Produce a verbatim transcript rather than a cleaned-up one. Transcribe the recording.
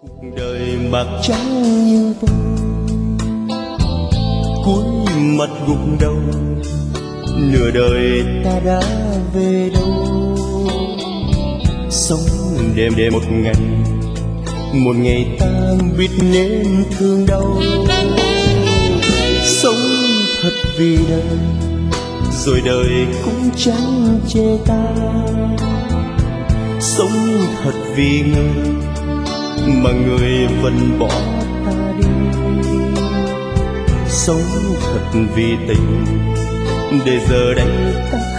Đời bạc trắng như vôi, cuối mặt gục đầu, nửa đời ta đã về đâu. Sống đêm đêm một ngày, một ngày ta biết nên thương đau. Sống thật vì đời, rồi đời cũng chẳng chê ta. Sống thật vì người, mà người vẫn bỏ ta đi. Sống thật vì tình, để giờ đây ta